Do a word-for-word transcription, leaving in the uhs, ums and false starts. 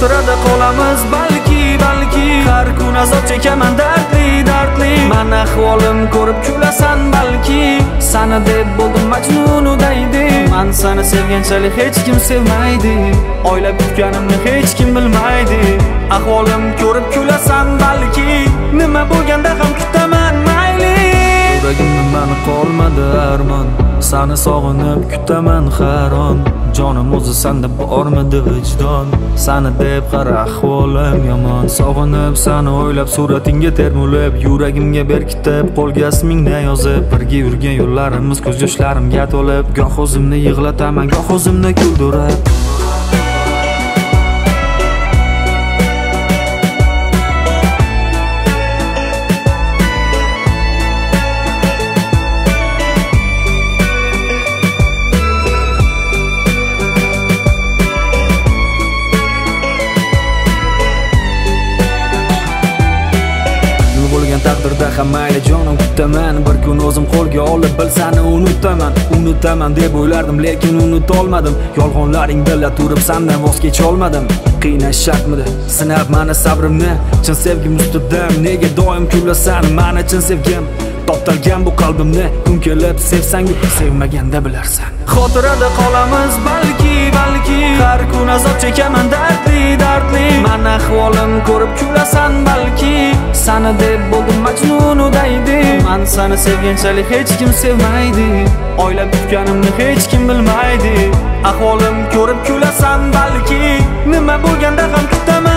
xotirada qolamiz balki balki har kun azob chekaman dardli dardli men ahvolim ko'rib kulasan balki sana deb bo'ldim majnunu deydi men seni sevganchalik hech kim sevmaydi oylab kutganimni hech kim bilmaydi ahvolim ko'rib kulasan balki nima bo'lganda ham kutaman mayli yuragimda mani qolmadi armon seni sog'inib kutaman har on jonim o'zi senda bormidi vijdon seni deb qara ahvolim yomon sog'inib seni o'ylab suratingga termulib yuragimga berkitib qo'lga ismingni yozib birga yurgan yo'llarimiz ko'z yoshlarimga to'lib goh o'zimni yig'lataman goh o'zimni kuldirib taqdirda ham mayli jonim kutaman bir kun o'zim qo'lga olib bilsani unutaman unutaman deb o'ylardim lekin unutolmadim yolg'onlaring bila turib sendan voz kecholmadim qiynash shartmidi sinab mani sabrimni chin sevgim ustidan nega doim kulasan mani chin sevgim toptalgan bu qalbimni kun kelib sevsang sevmaganda bilarsan xotirada qolamiz balki balki har kun azob chekaman dardli dardli men ahvolim ko'rib kulasan balki seni deb bo'ldim majnunu deydi men seni sevganchalik hech kim sevmaydi oylab kutganimni hech kim bilmaydi ahvolim ko'rib kulasan balki nima bo'lganda ham kutaman